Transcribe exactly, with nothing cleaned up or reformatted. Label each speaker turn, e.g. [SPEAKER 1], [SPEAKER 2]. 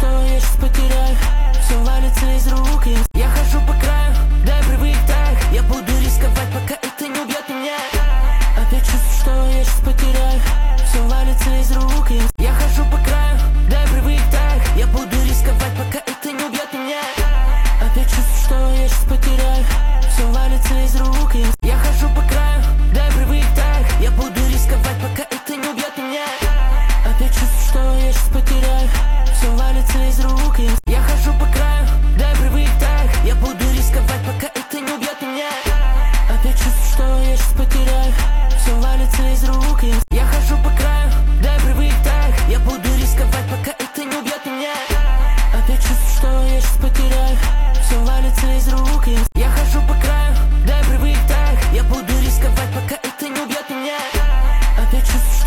[SPEAKER 1] что я сейчас потеряю. Все валится из рук, и я хожу по краю, да я привык так. Я буду рисковать, пока это не убьет меня. Опять чувствую, что я сейчас потеряю. Все валится из рук, и я хожу по краю, да я привык так. Я буду рисковать, пока это не убьет меня. Опять чувствую, что я сейчас потеряю. Все валится из рук, и я хожу по краю, да я привык так. Я буду рисковать, пока это не убьет меня. Опять чувствую, что я сейчас потеряю. Все валится из рук, и я хожу по краю, да я привык так. Я буду рисковать, пока это не убьет меня. Опять чувствую, что я сейчас потеряю. Все валится из рук, и я хожу по краю, да я привык так. Я буду рисковать, пока это не убьет меня. Опять чувствую, что я сейчас потеряю. Все валится из рук, и я хожу по краю, да я привык так. Я буду рисковать, пока это